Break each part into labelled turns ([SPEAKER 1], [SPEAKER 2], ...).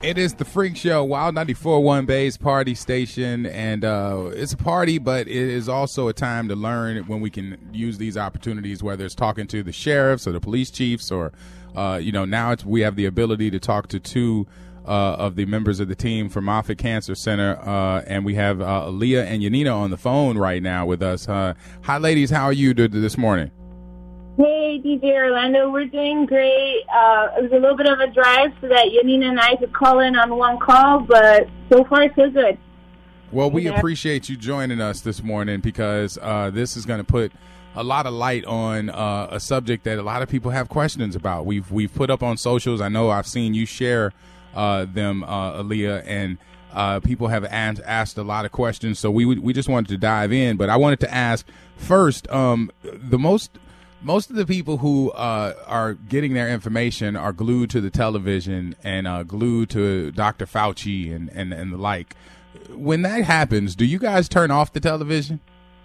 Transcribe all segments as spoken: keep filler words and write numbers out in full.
[SPEAKER 1] It is the Freak Show, Wild ninety-four point one Bay's party station, and uh, it's a party, but it is also a time to learn when we can use these opportunities, whether it's talking to the sheriffs or the police chiefs, or uh, you know, now it's, we have the ability to talk to two uh, of the members of the team from Moffitt Cancer Center, uh, and we have uh, Aaliyah and Yanina on the phone right now with us. Uh, hi, ladies. How are you this morning?
[SPEAKER 2] Hey, D J Orlando, we're doing great. Uh, it was a little bit of a drive so that Yanina and I could call in on one call, but so far so good.
[SPEAKER 1] Well, we yeah. appreciate you joining us this morning because uh, this is going to put a lot of light on uh, a subject that a lot of people have questions about. We've we've put up on socials. I know I've seen you share uh, them, uh, Aaliyah, and uh, people have asked, asked a lot of questions. So we we just wanted to dive in, but I wanted to ask first um, the most. Most of the people who uh, are getting their information are glued to the television and uh, glued to Doctor Fauci and, and, and the like. When that happens, do you guys turn off the television?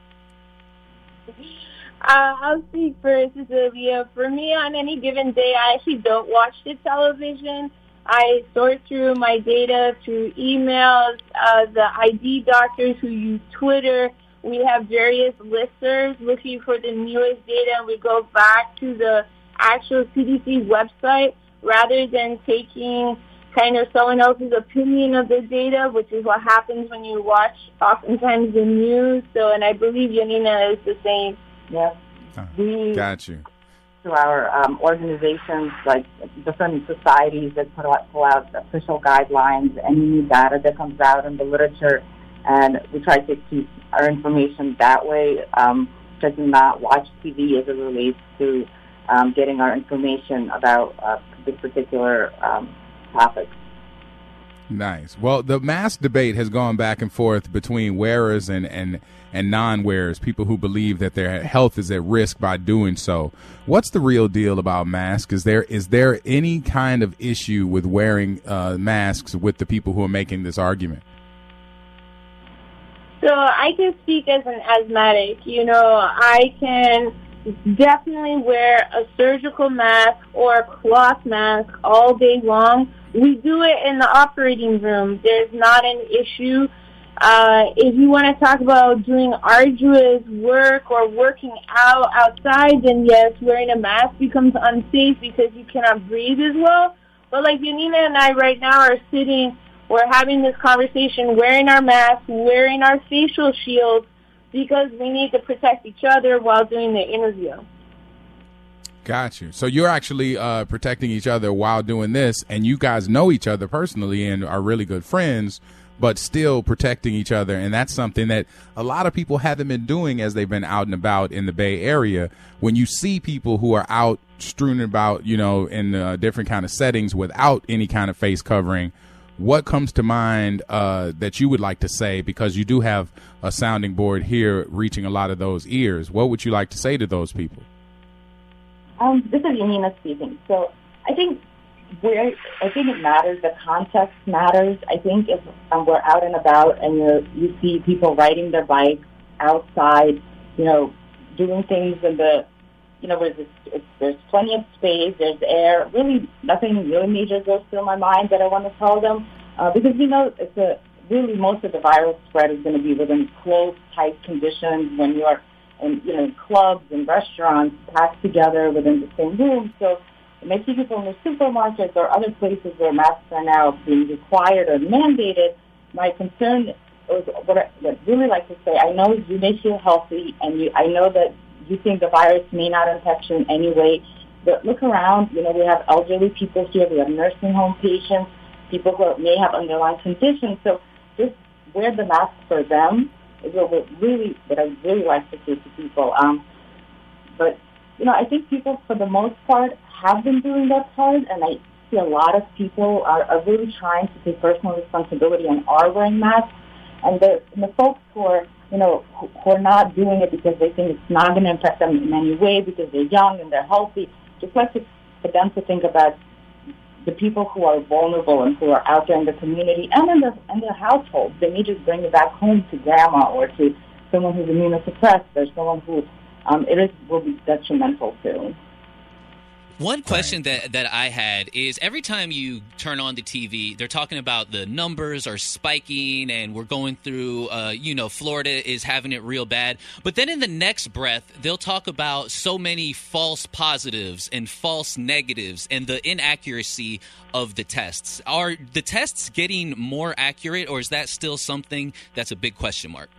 [SPEAKER 2] Uh, I'll speak first, Olivia. For me, on any given day, I actually don't watch the television. I sort through my data through emails, uh, the I D doctors who use Twitter. We have various listservs looking for the newest data, and we go back to the actual C D C website rather than taking kind of someone else's opinion of the data, which is what happens when you watch oftentimes the news. So, and I believe Yanina is the same.
[SPEAKER 3] Yes. We,
[SPEAKER 1] Got you.
[SPEAKER 3] To our um, organizations, like different societies that put out, pull out official guidelines, any new data that comes out in the literature, and we try to keep our information that way. Um, try to not watch T V as it relates to um, getting our information about uh, this particular um, topic.
[SPEAKER 1] Nice. Well, the mask debate has gone back and forth between wearers and, and, and non-wearers, people who believe that their health is at risk by doing so. What's the real deal about masks? Is there is there any kind of issue with wearing uh, masks with the people who are making this argument?
[SPEAKER 2] So I can speak as an asthmatic. You know, I can definitely wear a surgical mask or a cloth mask all day long. We do it in the operating room. There's not an issue. Uh, if you want to talk about doing arduous work or working out outside, then yes, wearing a mask becomes unsafe because you cannot breathe as well. But like Yanina and I right now are sitting, we're having this conversation, wearing our masks, wearing our facial shields, because we need to protect each other while doing the interview.
[SPEAKER 1] Got you. So you're actually uh, protecting each other while doing this, and you guys know each other personally and are really good friends, but still protecting each other. And that's something that a lot of people haven't been doing as they've been out and about in the Bay Area. When you see people who are out strewn about, you know, in uh, different kind of settings without any kind of face covering, what comes to mind uh, that you would like to say, because you do have a sounding board here reaching a lot of those ears? What would you like to say to those people?
[SPEAKER 3] Um, this is Yanina speaking. So I think where I think it matters. The context matters. I think if um, we're out and about and you you see people riding their bikes outside, you know, doing things in the, you know, where there's, it's, there's plenty of space, there's air. Really, nothing really major goes through my mind that I want to tell them, uh, because we know it's a really most of the viral spread is going to be within closed, tight conditions when you're in, you know, in clubs and restaurants packed together within the same room. So it makes people in the supermarkets or other places where masks are now being required or mandated. My concern is what I would really like to say. I know you may feel healthy, and you, I know that you think the virus may not infect you in any way, but look around. You know, we have elderly people here. We have nursing home patients, people who may have underlying conditions. So just wear the mask for them is what we really, what I really like to say to people. Um, but, you know, I think people, for the most part, have been doing that part, and I see a lot of people are, are really trying to take personal responsibility and are wearing masks. And the, and the folks who are, you know, who, who are not doing it because they think it's not going to affect them in any way because they're young and they're healthy, just like to, for them to think about the people who are vulnerable and who are out there in the community and in their, in their households. They may just bring it back home to grandma or to someone who's immunosuppressed or someone who um, it is, will be detrimental to.
[SPEAKER 4] One question that, that I had is every time you turn on the T V, they're talking about the numbers are spiking and we're going through, uh, you know, Florida is having it real bad. But then in the next breath, they'll talk about so many false positives and false negatives and the inaccuracy of the tests. Are the tests getting more accurate, or is that still something that's a big question mark?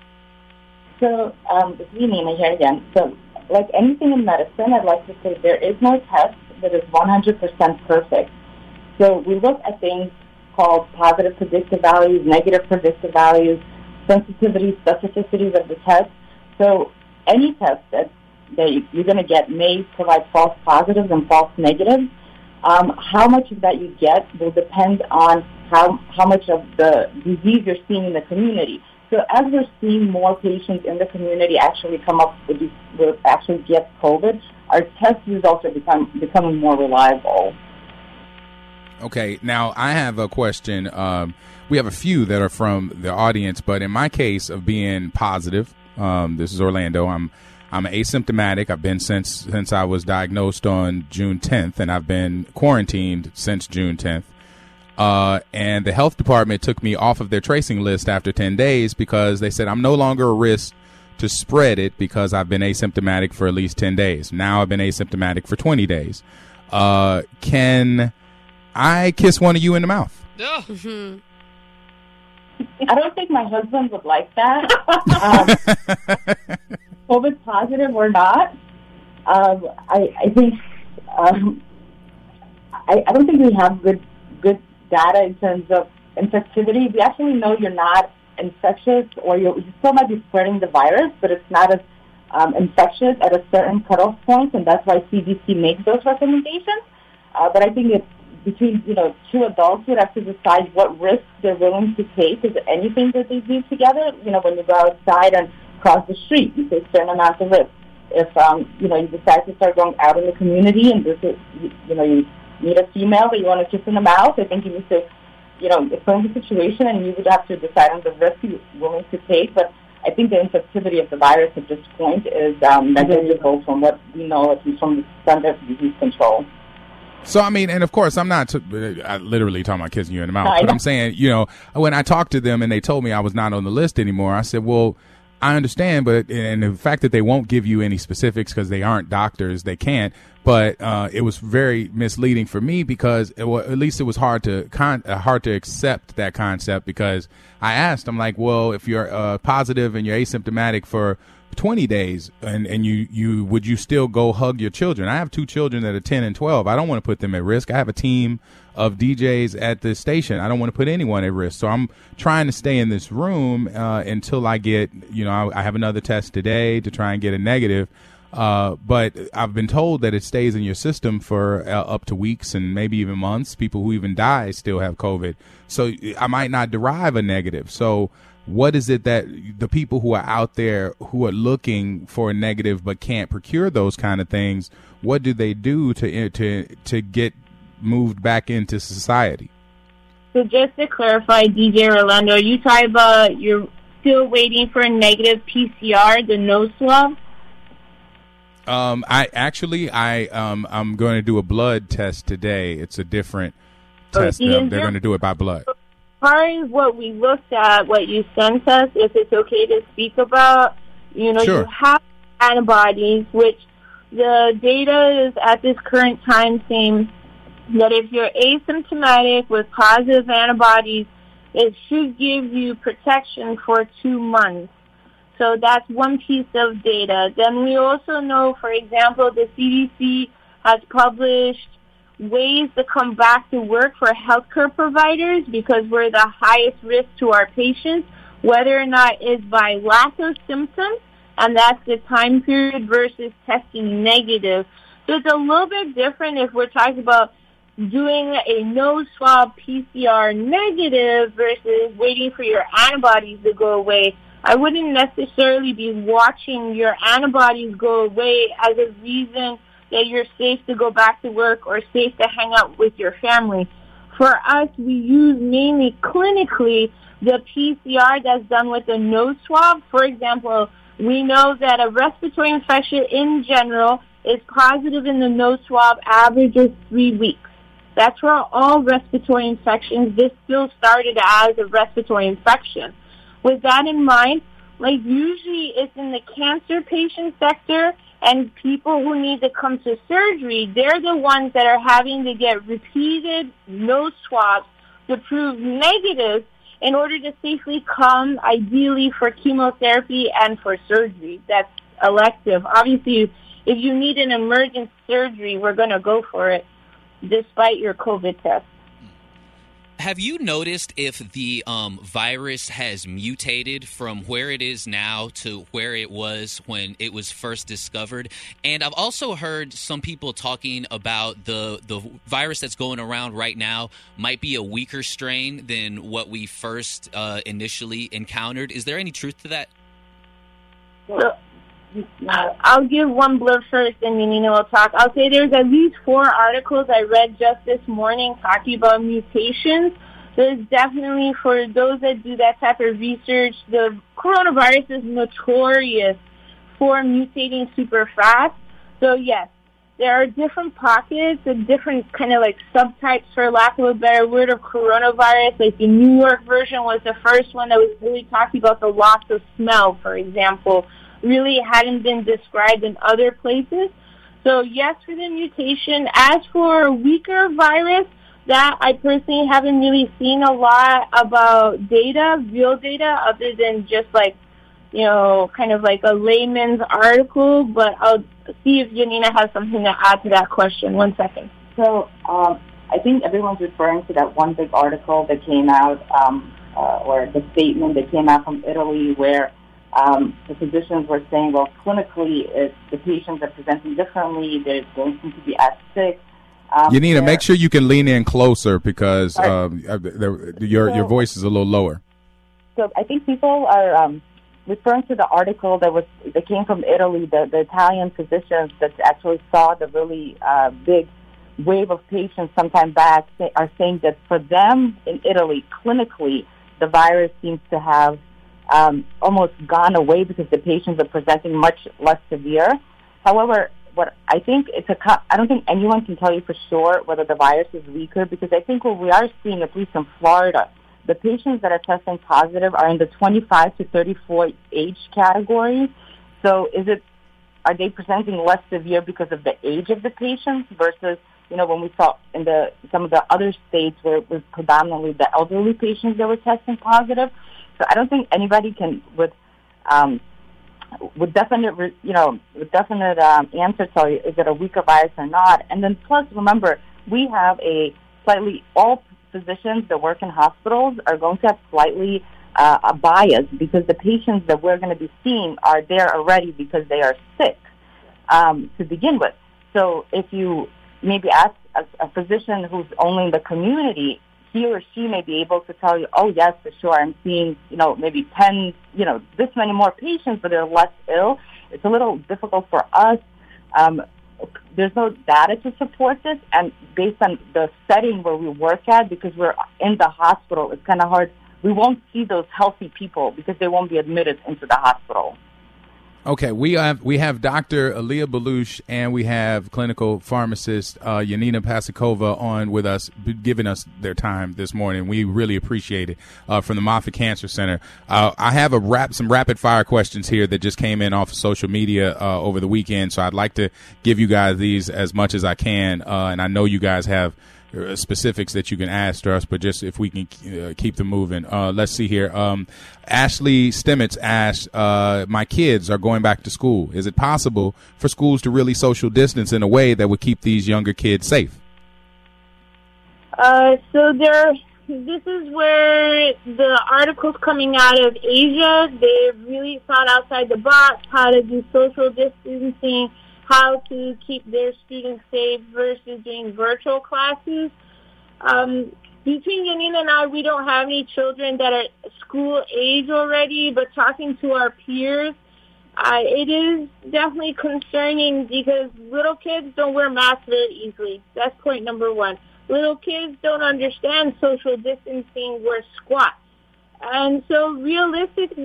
[SPEAKER 3] So, um, this is Nina here again. So, like anything in medicine, I'd like to say there is no test that is one hundred percent perfect. So we look at things called positive predictive values, negative predictive values, sensitivity, specificities of the test. So any test that, that you're going to get may provide false positives and false negatives. Um, how much of that you get will depend on how, how much of the disease you're seeing in the community. So as we're seeing more patients in the community actually come up with, these, with actually get COVID, our test results are become, becoming more reliable.
[SPEAKER 1] Okay, now I have a question. Um, we have a few that are from the audience, but in my case of being positive, um, this is Orlando. I'm I'm asymptomatic. I've been since since I was diagnosed on June tenth, and I've been quarantined since June tenth. Uh, and the health department took me off of their tracing list after ten days because they said I'm no longer a risk to spread it because I've been asymptomatic for at least ten days. Now I've been asymptomatic for twenty days. Uh, can I kiss one of you in the mouth?
[SPEAKER 4] Oh.
[SPEAKER 3] Mm-hmm. I don't think my husband would like that. um, COVID positive or not, um, I, I think um, I, I don't think we have good good data in terms of infectivity. We actually know you're not infectious, or you're, you still might be spreading the virus, but it's not as um, infectious at a certain cutoff point, and that's why C D C makes those recommendations. Uh, but I think it's between, you know, two adults would have to decide what risks they're willing to take. Is there anything that they do together? You know, when you go outside and cross the street, you take certain amounts of risk. If, um, you know, you decide to start going out in the community and this is, you know, you meet a female that you want to kiss in the mouth, I think you need to, you know, explain the situation, and you would have to decide on the risk you're willing to take. But I think the infectivity of the virus at this point is um, negligible from what we know, at least from the Center for Disease Control.
[SPEAKER 1] So, I mean, and of course, I'm not t- I literally talking about kissing you in the mouth, but I'm saying, you know, when I talked to them and they told me I was not on the list anymore, I said, well, I understand, but and the fact that they won't give you any specifics because they aren't doctors, they can't. But uh, it was very misleading for me because it, well, at least it was hard to con- uh, hard to accept that concept, because I asked, I'm like, well, if you're uh, positive and you're asymptomatic for twenty days and, and you, you would you still go hug your children? I have two children that are ten and twelve. I don't want to put them at risk. I have a team of D Js at the station. I don't want to put anyone at risk. So I'm trying to stay in this room uh, until I get, you know, I, I have another test today to try and get a negative. Uh, but I've been told that it stays in your system for uh, up to weeks and maybe even months. People who even die still have COVID. So I might not derive a negative. So what is it that the people who are out there who are looking for a negative but can't procure those kind of things, what do they do to to to get moved back into society?
[SPEAKER 2] So just to clarify, D J Orlando, are you talking about you're still waiting for a negative P C R, the nose swab?
[SPEAKER 1] Um, I actually, I um, I'm going to do a blood test today. It's a different test.
[SPEAKER 2] Okay.
[SPEAKER 1] Um, they're going to do it by blood.
[SPEAKER 2] As far as what we looked at, what you sent us, if it's okay to speak about, you know,
[SPEAKER 1] Sure.
[SPEAKER 2] you have antibodies, which the data is at this current time saying that if you're asymptomatic with positive antibodies, it should give you protection for two months. So that's one piece of data. Then we also know, for example, the C D C has published ways to come back to work for healthcare providers because we're the highest risk to our patients, whether or not it's by lack of symptoms, and that's the time period versus testing negative. So it's a little bit different if we're talking about doing a nose swab P C R negative versus waiting for your antibodies to go away. I wouldn't necessarily be watching your antibodies go away as a reason that you're safe to go back to work or safe to hang out with your family. For us, we use mainly clinically the P C R that's done with a nose swab. For example, we know that a respiratory infection in general is positive in the nose swab averages three weeks. That's for all respiratory infections. This still started as a respiratory infection. With that in mind, like usually it's in the cancer patient sector and people who need to come to surgery, they're the ones that are having to get repeated nose swabs to prove negative in order to safely come, ideally for chemotherapy and for surgery. That's elective. Obviously, if you need an emergent surgery, we're going to go for it, despite your COVID test.
[SPEAKER 4] Have you noticed if the um, virus has mutated from where it is now to where it was when it was first discovered? And I've also heard some people talking about the, the virus that's going around right now might be a weaker strain than what we first uh, initially encountered. Is there any truth to that?
[SPEAKER 2] So, I'll give one blurb first and Yanina will talk. I'll say there's at least four articles I read just this morning talking about mutations. There's definitely, for those that do that type of research, the coronavirus is notorious for mutating super fast. So yes, there are different pockets and different kind of like subtypes, for lack of a better word, of coronavirus. Like the New York version was the first one that was really talking about the loss of smell, for example. Really hadn't been described in other places. So yes, for the mutation. As for a weaker virus, that I personally haven't really seen a lot about data, real data, other than just like, you know, kind of like a layman's article. But I'll see if Yanina has something to add to that question. One second.
[SPEAKER 3] So um, I think everyone's referring to that one big article that came out, um, uh, or the statement that came out from Italy where Um, the physicians were saying, well, clinically, if the patients are presenting differently, they don't seem to be as sick. Um,
[SPEAKER 1] Yanina, make sure you can lean in closer because um, your your voice is a little lower.
[SPEAKER 3] So I think people are um, referring to the article that was that came from Italy, the, the Italian physicians that actually saw the really uh, big wave of patients sometime back say, are saying that for them in Italy, clinically, the virus seems to have Um, almost gone away because the patients are presenting much less severe. However, what I think it's a, I don't think anyone can tell you for sure whether the virus is weaker, because I think what we are seeing, at least in Florida, the patients that are testing positive are in the twenty-five to thirty-four age category. So is it, are they presenting less severe because of the age of the patients versus, you know, when we saw in the some of the other states where it was predominantly the elderly patients that were testing positive? So I don't think anybody can, with um, with definite, you know, with definite um, answer tell you is it a weaker virus or not. And then plus, remember, we have a slightly, all physicians that work in hospitals are going to have slightly uh, a bias because the patients that we're going to be seeing are there already because they are sick um, to begin with. So if you maybe ask a, a physician who's only in the community, he or she may be able to tell you, oh, yes, for sure, I'm seeing, you know, maybe ten, you know, this many more patients, but they're less ill. It's a little difficult for us. Um, there's no data to support this, and based on the setting where we work at, because we're in the hospital, it's kind of hard. We won't see those healthy people because they won't be admitted into the hospital.
[SPEAKER 1] Okay, we have we have Doctor Aliyah Baluch and we have clinical pharmacist uh, Yanina Pasikova on with us, giving us their time this morning. We really appreciate it uh, from the Moffitt Cancer Center. Uh, I have a rap, some rapid fire questions here that just came in off of social media uh, over the weekend, so I'd like to give you guys these as much as I can, uh, and I know you guys have specifics that you can ask us, but just if we can uh, keep them moving. Uh, let's see here. Um, Ashley Stimmitz asks, uh, my kids are going back to school. Is it possible for schools to really social distance in a way that would keep these younger kids safe?
[SPEAKER 2] Uh, so there, this is where the articles coming out of Asia, they really thought outside the box how to do social distancing, how to keep their students safe versus doing virtual classes. Um, between Yanina and I, we don't have any children that are school age already, but talking to our peers, uh, it is definitely concerning because little kids don't wear masks very easily. That's point number one. Little kids don't understand social distancing, wear squats. And so realistically,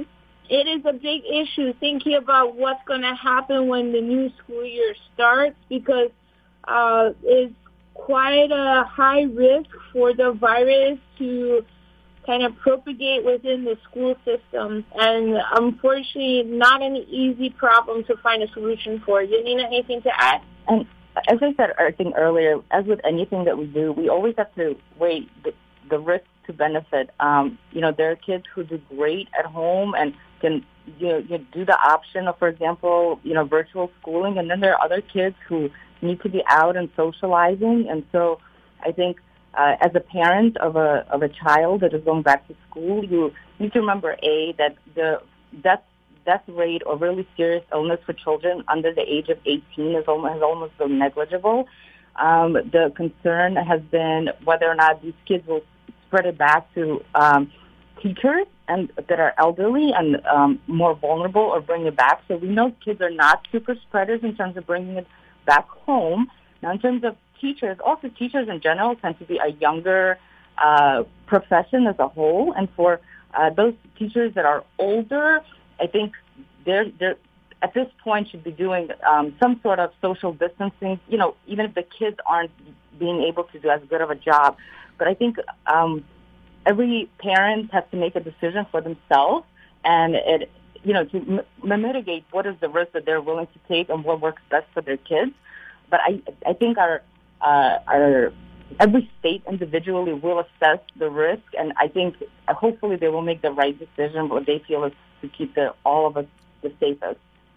[SPEAKER 2] it is a big issue thinking about what's going to happen when the new school year starts, because uh, it's quite a high risk for the virus to kind of propagate within the school system. And unfortunately, not an easy problem to find a solution for. Janina, anything to add?
[SPEAKER 3] And as I said, I think earlier, as with anything that we do, we always have to weigh the, the risk to benefit. Um, you know, there are kids who do great at home and can you know, you do the option of, for example, you know, virtual schooling, and then there are other kids who need to be out and socializing. And so I think uh, as a parent of a of a child that is going back to school, you need to remember, A, that the death, death rate or really serious illness for children under the age of eighteen is almost, has almost been negligible. Um, the concern has been whether or not these kids will spread it back to um, teachers and that are elderly and um, more vulnerable, or bring it back. So we know kids are not super spreaders in terms of bringing it back home. Now, in terms of teachers, also teachers in general tend to be a younger uh, profession as a whole. And for uh, those teachers that are older, I think they're, they're at this point should be doing um, some sort of social distancing, you know, even if the kids aren't being able to do as good of a job. But I think um, every parent has to make a decision for themselves, and it, you know, to m- mitigate what is the risk that they're willing to take and what works best for their kids. But I, I think our, uh, our every state individually will assess the risk, and I think uh, hopefully they will make the right decision. What they feel is to keep the, all of us the safest.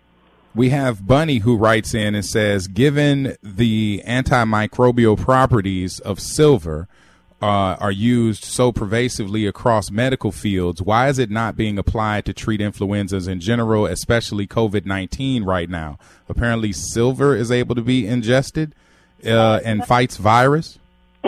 [SPEAKER 1] We have Bunny who writes in and says, given the antimicrobial properties of silver uh, are used so pervasively across medical fields, why is it not being applied to treat influenzas in general, especially COVID nineteen right now? Apparently silver is able to be ingested uh, and fights virus.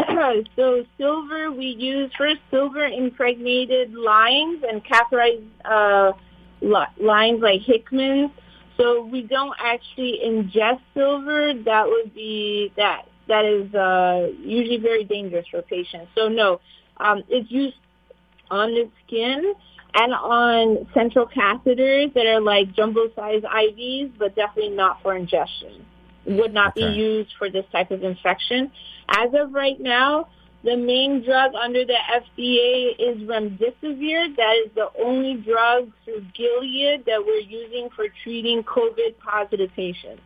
[SPEAKER 2] So silver, we use first silver impregnated lines and catheterized uh, lines like Hickman's. So we don't actually ingest silver. That would be that. That is uh, usually very dangerous for patients. So no, um, it's used on the skin and on central catheters that are like jumbo-sized I Vs, but definitely not for ingestion. It would not okay. be used for this type of infection. As of right now, the main drug under the F D A is remdesivir. That is the only drug through Gilead that we're using for treating COVID-positive patients.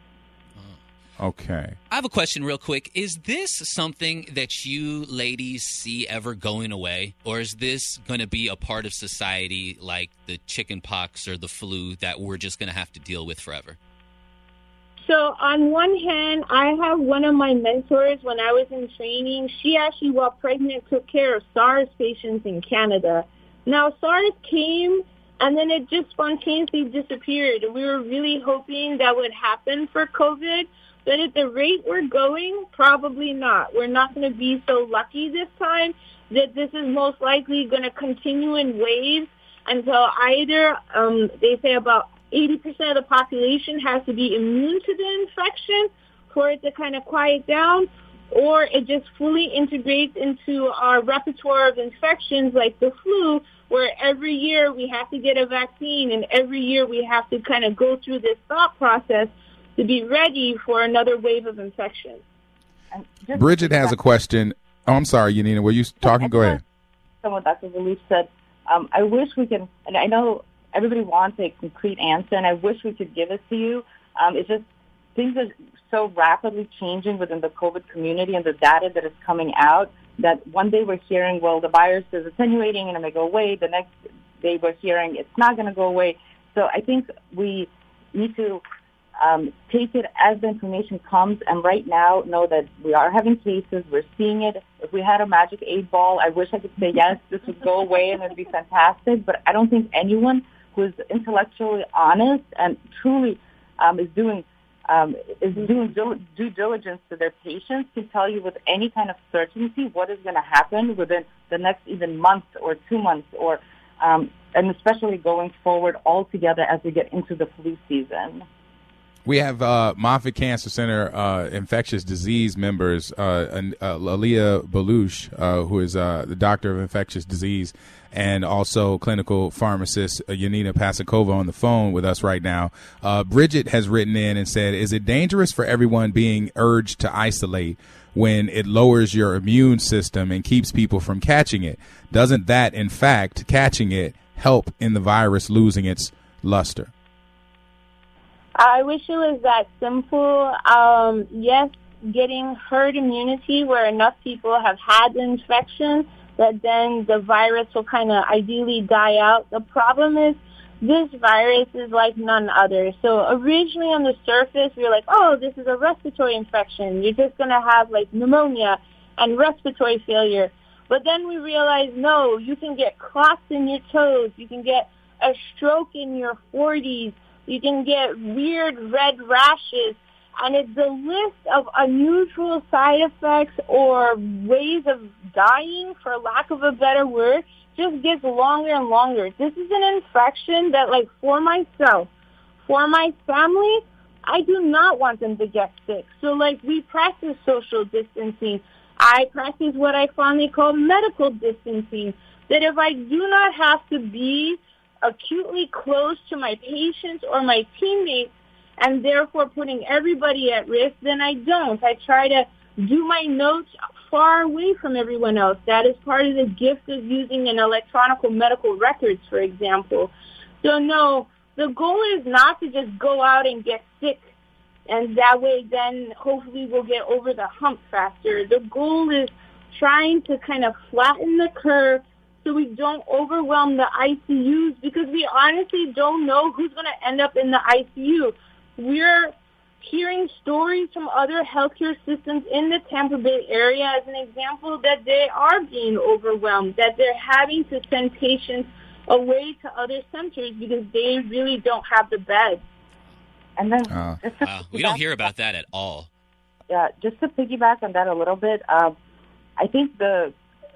[SPEAKER 1] Okay.
[SPEAKER 4] I have a question real quick. Is this something that you ladies see ever going away? Or is this going to be a part of society like the chicken pox or the flu that we're just going to have to deal with forever?
[SPEAKER 2] So on one hand, I have one of my mentors when I was in training. She actually, while pregnant, took care of SARS patients in Canada. Now, SARS came, and then it just spontaneously disappeared. We were really hoping that would happen for COVID. But at the rate we're going, probably not. We're not going to be so lucky this time that this is most likely going to continue in waves until either, um, they say about eighty percent of the population has to be immune to the infection for it to kind of quiet down, or it just fully integrates into our repertoire of infections like the flu, where every year we have to get a vaccine and every year we have to kind of go through this thought process to be ready for another wave of infection.
[SPEAKER 1] Bridget has a question. Oh, I'm sorry, Yanina. Were you talking? Go ahead.
[SPEAKER 3] Some of Doctor Zalouf said, um, I wish we could, and I know everybody wants a concrete answer, and I wish we could give it to you. Um, it's just things are so rapidly changing within the COVID community and the data that is coming out that one day we're hearing, well, the virus is attenuating and it may go away. The next day we're hearing it's not going to go away. So I think we need to Um, take it as the information comes, and right now know that we are having cases, we're seeing it. If we had a magic eight ball, I wish I could say, yes, this would go away and it would be fantastic, but I don't think anyone who is intellectually honest and truly um, is doing um, is doing due diligence to their patients can tell you with any kind of certainty what is going to happen within the next even month or two months, or um, and especially going forward altogether as we get into the flu season.
[SPEAKER 1] We have uh, Moffitt Cancer Center uh, infectious disease members, uh, and, uh, Aaliyah Balouche, uh, who is uh, the doctor of infectious disease, and also clinical pharmacist uh, Yanina Pasakova on the phone with us right now. Uh, Bridget has written in and said, is it dangerous for everyone being urged to isolate when it lowers your immune system and keeps people from catching it? Doesn't that, in fact, catching it, help in the virus losing its luster?
[SPEAKER 2] I wish it was that simple. Um, yes, getting herd immunity where enough people have had the infection that then the virus will kind of ideally die out. The problem is this virus is like none other. So originally on the surface, we were like, oh, this is a respiratory infection. You're just going to have like pneumonia and respiratory failure. But then we realized, no, you can get clots in your toes. You can get a stroke in your forties. You can get weird red rashes, and it's the list of unusual side effects or ways of dying, for lack of a better word, just gets longer and longer. This is an infection that, like, for myself, for my family, I do not want them to get sick. So, like, we practice social distancing. I practice what I fondly call medical distancing, that if I do not have to be acutely close to my patients or my teammates and therefore putting everybody at risk, then I don't. I try to do my notes far away from everyone else. That is part of the gift of using an electronic medical records, for example. So no, the goal is not to just go out and get sick, and that way then hopefully we'll get over the hump faster. The goal is trying to kind of flatten the curve so we don't overwhelm the I C Us, because we honestly don't know who's going to end up in the I C U. We're hearing stories from other healthcare systems in the Tampa Bay area, as an example, that they are being overwhelmed, that they're having to send patients away to other centers because they really don't have the beds.
[SPEAKER 3] And then,
[SPEAKER 1] uh,
[SPEAKER 3] just to
[SPEAKER 4] wow, we don't hear about that at all.
[SPEAKER 3] Yeah, just to piggyback on that a little bit, um, I think the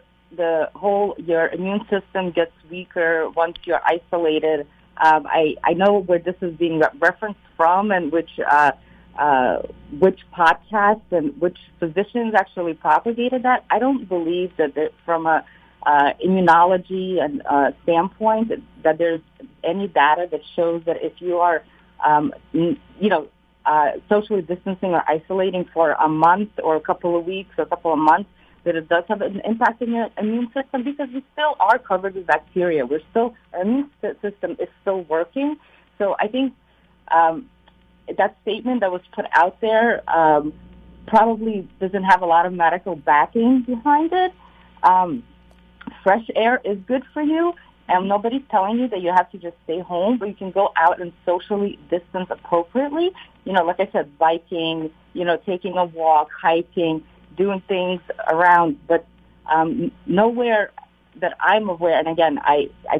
[SPEAKER 3] the whole your immune system gets weaker once you're isolated. Um, I I know where this is being re- referenced from, and which uh, uh, which podcast and which physicians actually propagated that. I don't believe that there, from a uh, immunology and uh, standpoint that there's any data that shows that if you are um, you know uh, socially distancing or isolating for a month or a couple of weeks or a couple of months, that it does have an impact on your immune system, because we still are covered with bacteria. We're still, our immune system is still working. So I think um, that statement that was put out there um, probably doesn't have a lot of medical backing behind it. Um, fresh air is good for you, and nobody's telling you that you have to just stay home, but you can go out and socially distance appropriately. You know, like I said, biking, you know, taking a walk, hiking, doing things around, but um, nowhere that I'm aware, and again, I, I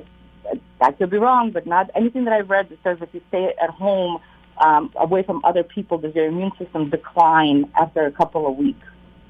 [SPEAKER 3] I could be wrong, but not anything that I've read that says if you stay at home um, away from other people, does your immune system decline after a couple of weeks?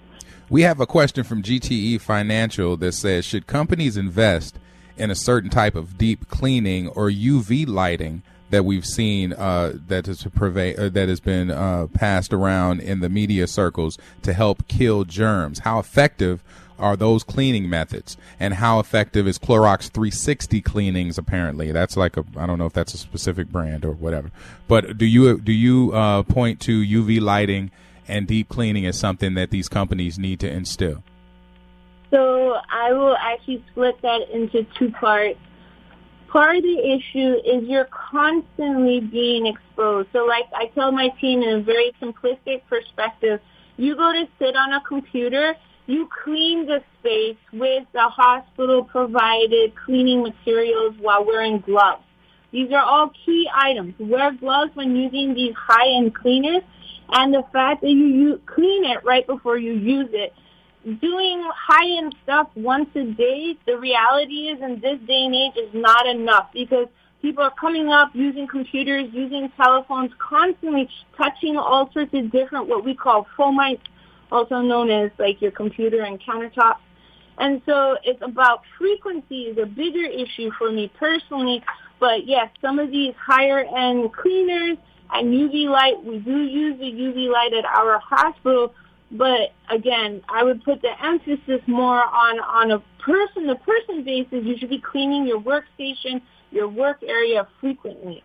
[SPEAKER 1] We have a question from G T E Financial that says, should companies invest in a certain type of deep cleaning or U V lighting that we've seen uh, that is pervade, uh, that has been uh, passed around in the media circles to help kill germs? How effective are those cleaning methods, and how effective is Clorox three sixty cleanings? Apparently, that's like a, I don't know if that's a specific brand or whatever. But do you do you uh, point to U V lighting and deep cleaning as something that these companies need to instill?
[SPEAKER 2] So I will actually split that into two parts. Part of the issue is you're constantly being exposed. So like I tell my team in a very simplistic perspective, you go to sit on a computer, you clean the space with the hospital-provided cleaning materials while wearing gloves. These are all key items. Wear gloves when using these high-end cleaners, and the fact that you, you clean it right before you use it. Doing high-end stuff once a day, the reality is in this day and age is not enough, because people are coming up using computers, using telephones, constantly touching all sorts of different what we call fomites, also known as like your computer and countertops. And so it's about frequency is a bigger issue for me personally. But yes, some of these higher-end cleaners, And U V light, we do use the U V light at our hospital, but again, I would put the emphasis more on, on a person-to-person basis. You should be cleaning your workstation, your work area frequently.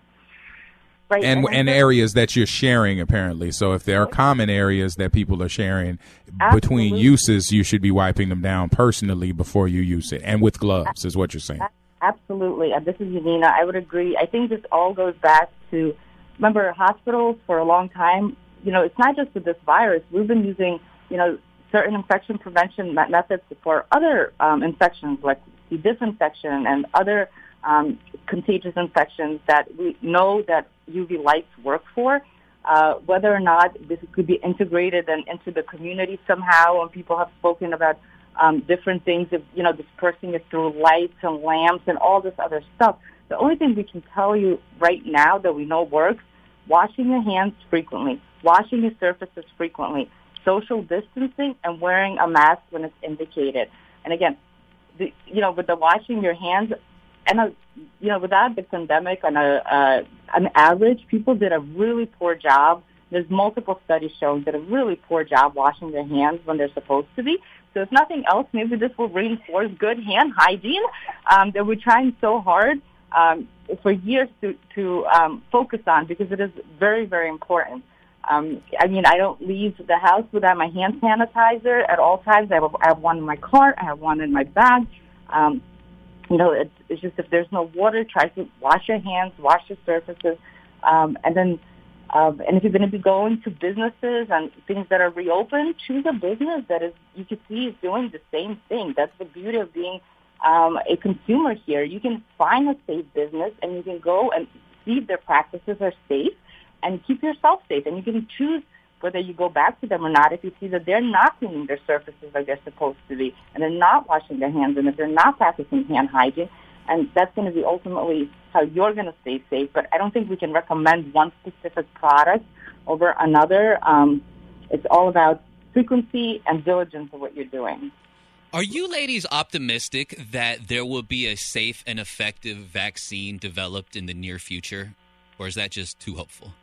[SPEAKER 1] Right. And and areas that you're sharing, apparently. So if there are common areas that people are sharing Absolutely. Between uses, you should be wiping them down personally before you use it, and with gloves, is what you're saying.
[SPEAKER 3] Absolutely. And this is Yanina. I would agree. I think this all goes back to, remember, hospitals for a long time, you know, it's not just with this virus. We've been using, you know, certain infection prevention methods for other um, infections, like C. disinfection and other um, contagious infections that we know that U V lights work for. Uh, whether or not this could be integrated and into the community somehow, and people have spoken about um, different things of, you know, dispersing it through lights and lamps and all this other stuff. The only thing we can tell you right now that we know works, washing your hands frequently, washing your surfaces frequently, social distancing, and wearing a mask when it's indicated. And again, the, you know, with the washing your hands, and a, you know, without the pandemic, on a uh, an average, people did a really poor job. There's multiple studies showing that a really poor job washing their hands when they're supposed to be. So if nothing else, maybe this will reinforce good hand hygiene um, that we're trying so hard um, for years to to um, focus on, because it is very, very important. Um, I mean, I don't leave the house without my hand sanitizer at all times. I have, I have one in my car. I have one in my bag. Um, you know, it's, it's just if there's no water, try to wash your hands, wash your surfaces, um, and then um, and if you're going to be going to businesses and things that are reopened, choose a business that is you can see is doing the same thing. That's the beauty of being um, a consumer here. You can find a safe business and you can go and see if their practices are safe, and keep yourself safe. And you can choose whether you go back to them or not if you see that they're not cleaning their surfaces like they're supposed to be, and they're not washing their hands, and if they're not practicing hand hygiene. And that's going to be ultimately how you're going to stay safe. But I don't think we can recommend one specific product over another. Um, it's all about frequency and diligence of what you're doing.
[SPEAKER 4] Are you ladies optimistic that there will be a safe and effective vaccine developed in the near future? Or is that just too hopeful?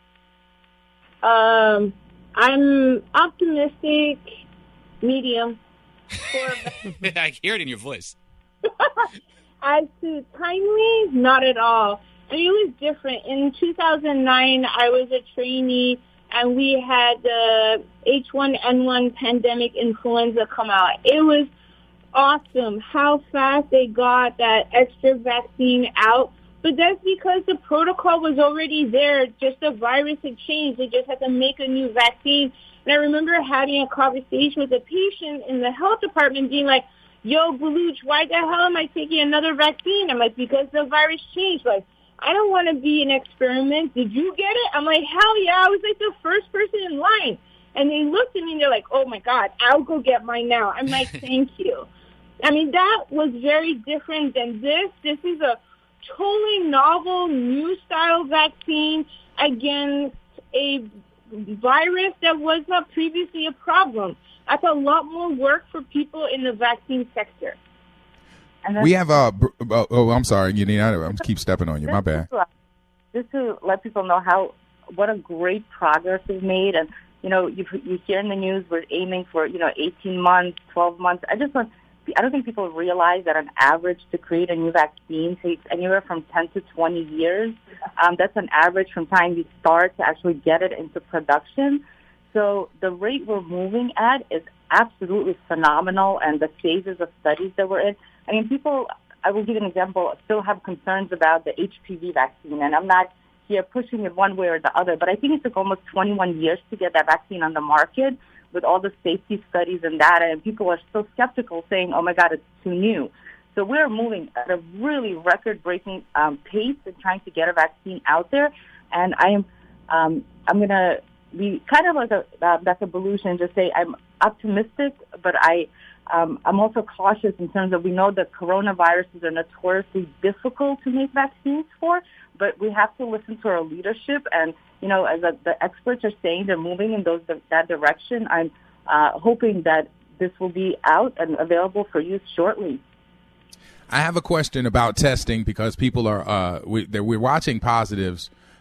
[SPEAKER 2] Um, I'm optimistic, medium.
[SPEAKER 4] I hear it in your voice.
[SPEAKER 2] As to timely, not at all. I mean, it was different. In two thousand nine, I was a trainee, and we had the H one N one pandemic influenza come out. It was awesome how fast they got that extra vaccine out. But that's because the protocol was already there. Just the virus had changed. They just had to make a new vaccine. And I remember having a conversation with a patient in the health department being like, yo, Baluch, why the hell am I taking another vaccine? I'm like, because the virus changed. Like, I don't want to be an experiment. Did you get it? I'm like, hell yeah. I was like the first person in line. And they looked at me and they're like, oh, my God, I'll go get mine now. I'm like, thank you. I mean, that was very different than this. This is a totally novel, new style vaccine against a virus that was not previously a problem. That's a lot more work for people in the vaccine sector.
[SPEAKER 1] We have uh, oh, oh, I'm sorry, Yanina, I'm keep stepping on you. My bad.
[SPEAKER 3] Just to let people know how what a great progress we've made, and you know, you you hear in the news we're aiming for you know eighteen months, twelve months. I just want. I don't think people realize that on average to create a new vaccine takes anywhere from ten to twenty years. Um, that's an average from time you start to actually get it into production. So the rate we're moving at is absolutely phenomenal, and the phases of studies that we're in. I mean, people, I will give you an example, still have concerns about the H P V vaccine, and I'm not here pushing it one way or the other, but I think it took almost twenty-one years to get that vaccine on the market, with all the safety studies and data, and people are still skeptical, saying, oh, my God, it's too new. So we're moving at a really record-breaking um, pace in trying to get a vaccine out there, and I am um, I'm going to be kind of like a, uh, Doctor Baluch and just say I'm optimistic, but I, um, I'm also cautious in terms of we know that coronaviruses are notoriously difficult to make vaccines for, but we have to listen to our leadership, and you know, as a, the experts are saying, they're moving in those that direction. I'm uh, hoping that this will be out and available for use shortly.
[SPEAKER 1] I have a question about testing, because people are uh, we, we're watching positives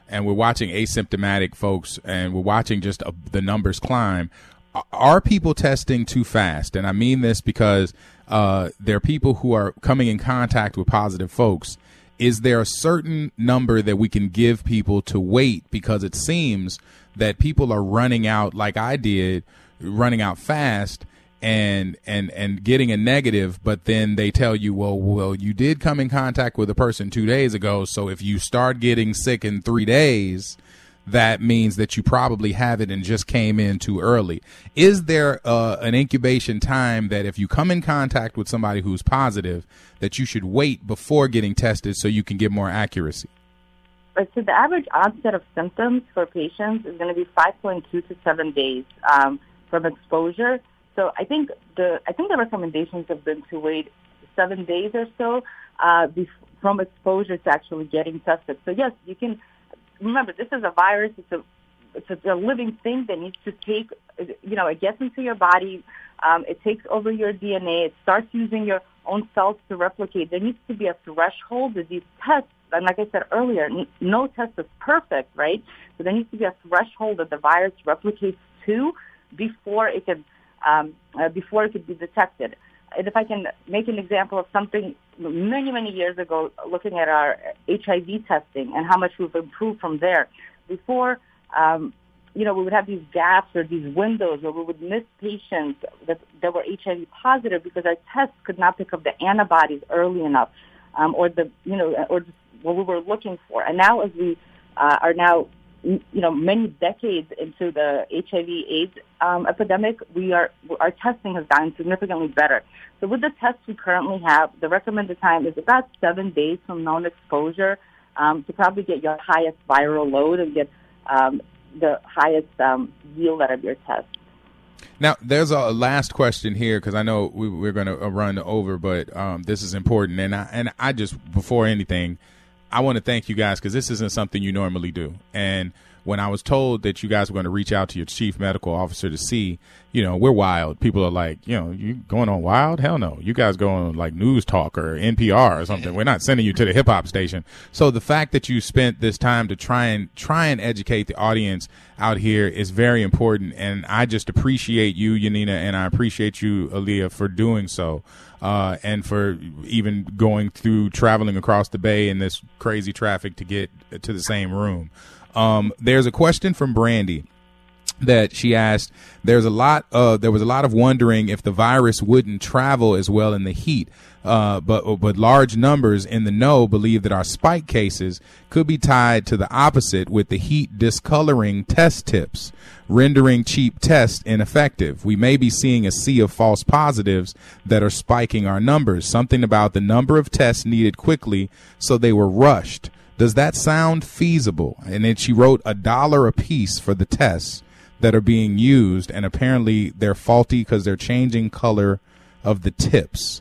[SPEAKER 1] and we're watching asymptomatic folks, and we're watching just uh, the numbers climb. Are people testing too fast? And I mean this because uh, there are people who are coming in contact with positive folks. Is there a certain number that we can give people to wait? Because it seems that people are running out, like I did, running out fast and and and getting a negative, but then they tell you, well, well, you did come in contact with a person two days ago, so if you start getting sick in three days, that means that you probably have it and just came in too early. Is there uh, an incubation time that if you come in contact with somebody who's positive, that you should wait before getting tested so you can get more accuracy?
[SPEAKER 3] Right, so the average onset of symptoms for patients is going to be five point two to seven days um, from exposure. So I think the I think the recommendations have been to wait seven days or so uh, bef- from exposure to actually getting tested. So yes, you can. Remember, this is a virus. It's a it's a, a living thing that needs to take, you know, it gets into your body. Um, it takes over your D N A. It starts using your own cells to replicate. There needs to be a threshold that these tests, and like I said earlier, n- no test is perfect, right? So there needs to be a threshold that the virus replicates to before it can um, uh, before it could be detected. And if I can make an example of something many, many years ago, looking at our H I V testing and how much we've improved from there. Before, um, you know, we would have these gaps or these windows where we would miss patients that, that were H I V positive because our tests could not pick up the antibodies early enough, um, or the, you know, or what we were looking for. And now, as we uh, are now, you know, many decades into the H I V AIDS um, epidemic, we are our testing has gotten significantly better. So with the tests we currently have, the recommended time is about seven days from known exposure um, to probably get your highest viral load and get um, the highest um, yield out of your test.
[SPEAKER 1] Now, there's a last question here because I know we, we're going to run over, but um, this is important. And I, and I just, before anything, I want to thank you guys because this isn't something you normally do. And when I was told that you guys were going to reach out to your chief medical officer to see, you know, we're wild. People are like, you know, you going on wild? Hell no. You guys go on like News Talk or N P R or something. We're not sending you to the hip hop station. So the fact that you spent this time to try and try and educate the audience out here is very important. And I just appreciate you, Yanina, and I appreciate you, Aaliyah, for doing so. Uh, and for even going through traveling across the bay in this crazy traffic to get to the same room. Um, there's a question from Brandy that she asked. There's a lot of, there was a lot of wondering if the virus wouldn't travel as well in the heat. Uh, but, but large numbers in the know believe that our spike cases could be tied to the opposite, with the heat discoloring test tips, rendering cheap tests ineffective. We may be seeing a sea of false positives that are spiking our numbers. Something about the number of tests needed quickly, so they were rushed. Does that sound feasible? And then she wrote a dollar a piece for the tests that are being used, and apparently they're faulty because they're changing color of the tips.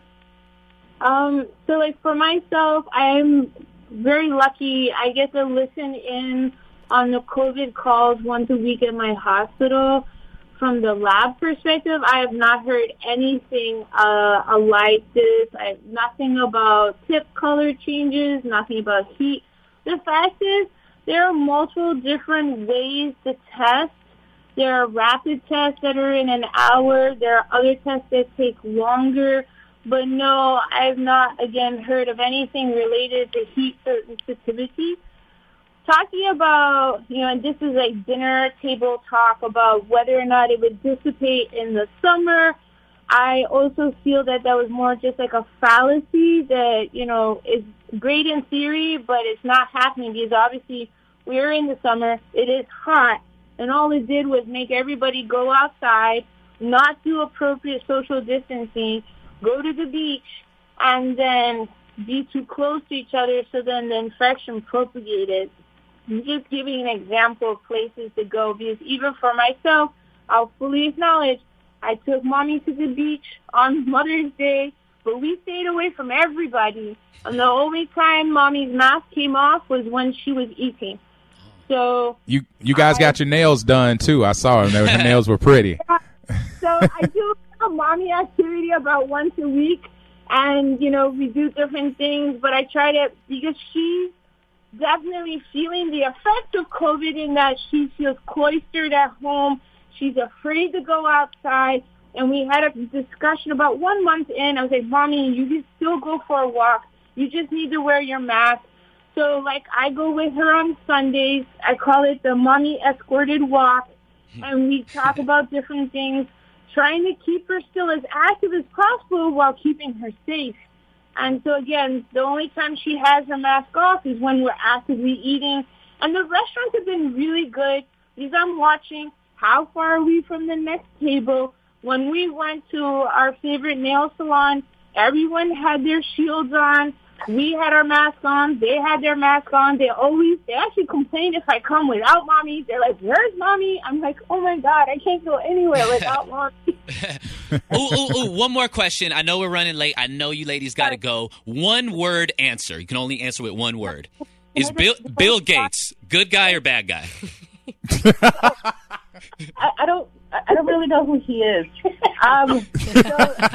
[SPEAKER 2] Um, so, like, for myself, I'm very lucky. I get to listen in on the COVID calls once a week at my hospital. From the lab perspective, I have not heard anything uh, like this. I have nothing about tip color changes, nothing about heat. The fact is, there are multiple different ways to test. There are rapid tests that are in an hour. There are other tests that take longer. But no, I have not, again, heard of anything related to heat sensitivity. Talking about, you know, and this is like dinner table talk about whether or not it would dissipate in the summer. I also feel that that was more just like a fallacy that, you know, is great in theory, but it's not happening because obviously we're in the summer, it is hot, and all it did was make everybody go outside, not do appropriate social distancing, go to the beach, and then be too close to each other, so then the infection propagated. I'm just giving an example of places to go, because even for myself, I'll fully acknowledge I took Mommy to the beach on Mother's Day, but we stayed away from everybody. And the only time Mommy's mask came off was when she was eating. So
[SPEAKER 1] you you guys I, got your nails done too. I saw them; her nails were pretty.
[SPEAKER 2] So I do a Mommy activity about once a week, and you know we do different things. But I try to, because she's definitely feeling the effect of COVID in that she feels cloistered at home. She's afraid to go outside. And we had a discussion about one month in. I was like, Mommy, you can still go for a walk. You just need to wear your mask. So, like, I go with her on Sundays. I call it the Mommy Escorted Walk. And we talk about different things, trying to keep her still as active as possible while keeping her safe. And so, again, the only time she has her mask off is when we're actively eating. And the restaurants have been really good because I'm watching how far are we from the next table. When we went to our favorite nail salon, everyone had their shields on. We had our mask on. They had their mask on. They always, they actually complain if I come without Mommy. They're like, where's Mommy? I'm like, oh, my God, I can't go anywhere without Mommy.
[SPEAKER 4] ooh, ooh, ooh, one more question. I know we're running late. I know you ladies got to go. One word answer. You can only answer with one word. Is Bill, Bill Gates good guy or bad guy?
[SPEAKER 3] I, I don't. I don't really know who he is. Um, so,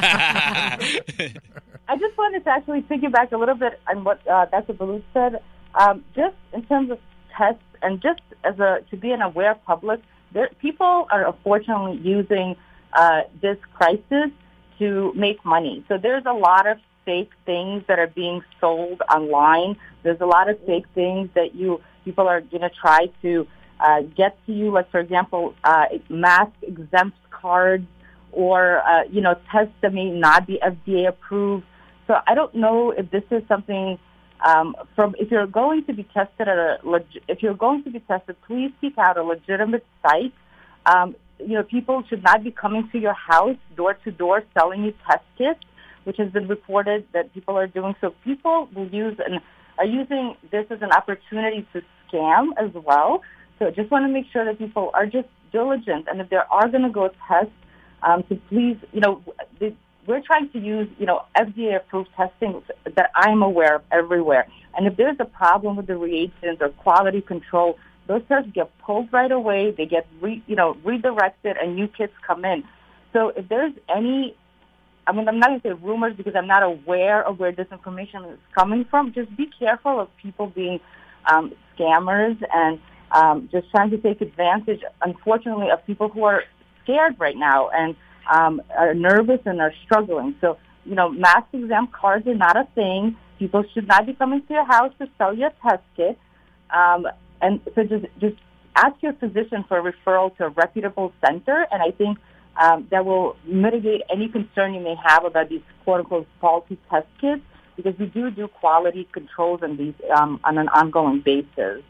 [SPEAKER 3] I just wanted to actually piggyback a little bit on what uh, Doctor Balut said. Um, just in terms of tests, and just as a to be an aware public, there, people are unfortunately using uh, this crisis to make money. So there's a lot of fake things that are being sold online. There's a lot of fake things that you people are going to try to uh, get to you. Like, for example, uh, mask exempt cards or, uh, you know, tests that may not be F D A approved. So I don't know if this is something um, from, if you're going to be tested at a, leg- if you're going to be tested, please seek out a legitimate site. Um, you know, people should not be coming to your house door to door selling you test kits, which has been reported that people are doing. So people will use and are using this as an opportunity to scam as well. So just want to make sure that people are just diligent, and if they are going to go test, um, to please, you know, the, we're trying to use, you know, F D A-approved testing that I'm aware of everywhere. And if there's a problem with the reagents or quality control, those tests get pulled right away. They get, re, you know, redirected, and new kits come in. So if there's any, I mean, I'm not going to say rumors because I'm not aware of where this information is coming from. Just be careful of people being um, scammers and um, just trying to take advantage, unfortunately, of people who are scared right now and um, are nervous and are struggling. So, you know, mask exempt cards are not a thing. People should not be coming to your house to sell you a test kit. Um, and so just, just ask your physician for a referral to a reputable center, and I think um, that will mitigate any concern you may have about these quote-unquote faulty test kits, because we do do quality controls on these um, on an ongoing basis.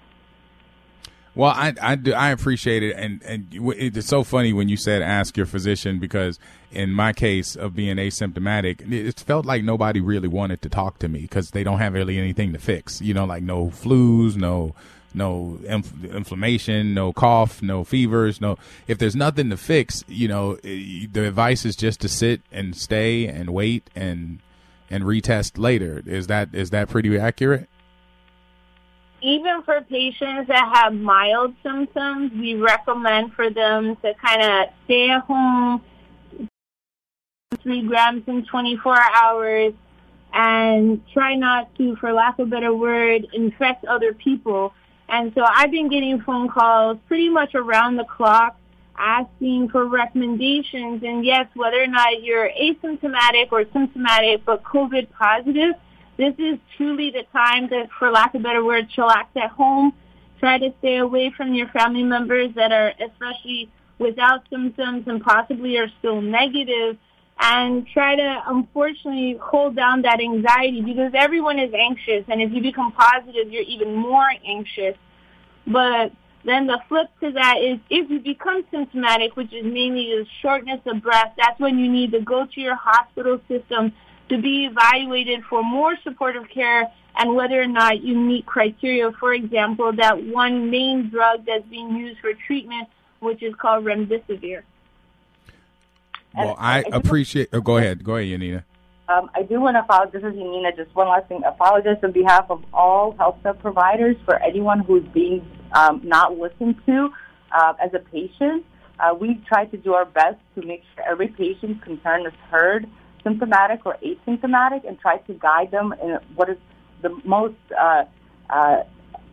[SPEAKER 1] Well, I I, do, I appreciate it, and and it's so funny when you said ask your physician, because in my case of being asymptomatic, it felt like nobody really wanted to talk to me because they don't have really anything to fix. You know, like no flus, no no inf- inflammation, no cough, no fevers, no. If there's nothing to fix, you know, the advice is just to sit and stay and wait and and retest later. Is that is that pretty accurate?
[SPEAKER 2] Even for patients that have mild symptoms, we recommend for them to kind of stay at home, three grams in twenty-four hours, and try not to, for lack of a better word, infect other people. And so I've been getting phone calls pretty much around the clock asking for recommendations. And yes, whether or not you're asymptomatic or symptomatic but COVID positive, this is truly the time to, for lack of a better word, chillax at home. Try to stay away from your family members that are especially without symptoms and possibly are still negative, and try to, unfortunately, hold down that anxiety, because everyone is anxious, and if you become positive, you're even more anxious. But then the flip to that is if you become symptomatic, which is mainly the shortness of breath, that's when you need to go to your hospital system to be evaluated for more supportive care and whether or not you meet criteria. For example, that one main drug that's being used for treatment, which is called remdesivir.
[SPEAKER 1] Well, I, I appreciate... Oh, go ahead. Go ahead, Yanina.
[SPEAKER 3] Um, I do want to apologize. This is Yanina. Just one last thing. Apologize on behalf of all healthcare providers for anyone who's being um, not listened to uh, as a patient. Uh, we try to do our best to make sure every patient's concern is heard, symptomatic or asymptomatic, and try to guide them in what is the most uh, uh,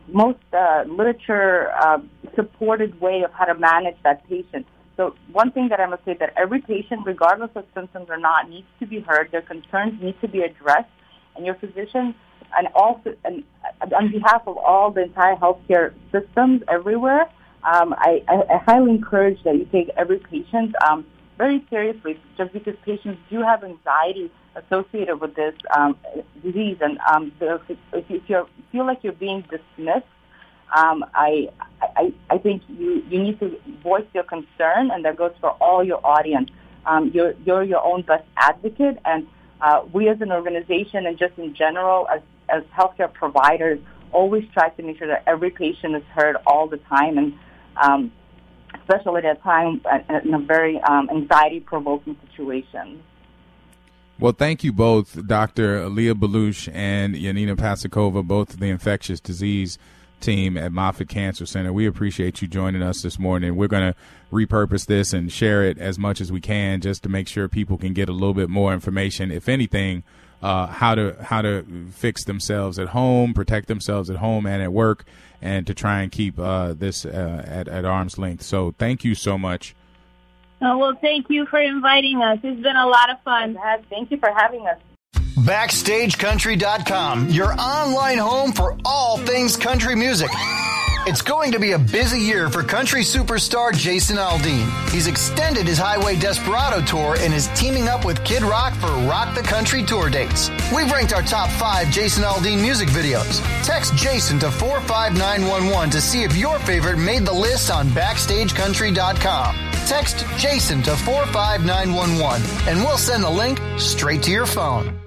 [SPEAKER 3] most uh, literature uh, supported way of how to manage that patient. So one thing that I must say that every patient, regardless of symptoms or not, needs to be heard. Their concerns need to be addressed, and your physician, and also, and on behalf of all the entire healthcare systems everywhere, um, I, I, I highly encourage that you take every patient um, very seriously, just because patients do have anxiety associated with this um, disease, and um, if you feel like you're being dismissed, Um, I, I I think you, you need to voice your concern, and that goes for all your audience. Um, you're you're your own best advocate, and uh, we as an organization and just in general as as healthcare providers always try to make sure that every patient is heard all the time, and um, especially at a time in a very um, anxiety-provoking situation.
[SPEAKER 1] Well, thank you both, Doctor Leah Baluch and Yanina Pasikova, both of the infectious disease team at Moffitt Cancer Center. We appreciate you joining us this morning. We're going to repurpose this and share it as much as we can, just to make sure people can get a little bit more information, if anything, uh, how to how to fix themselves at home, protect themselves at home and at work, and to try and keep uh, this uh, at, at arm's length. So thank you so much.
[SPEAKER 2] Oh, well, thank you for inviting us. It's been a lot of fun.
[SPEAKER 3] Thank you for having us.
[SPEAKER 5] Backstage Country dot com, your online home for all things country music. It's going to be a busy year for country superstar Jason Aldean. He's extended his Highway Desperado tour and is teaming up with Kid Rock for Rock the Country tour dates. We've ranked our top five Jason Aldean music videos. Text Jason to four five nine one one to see if your favorite made the list on Backstage Country dot com. Text Jason to four five nine one one and we'll send the link straight to your phone.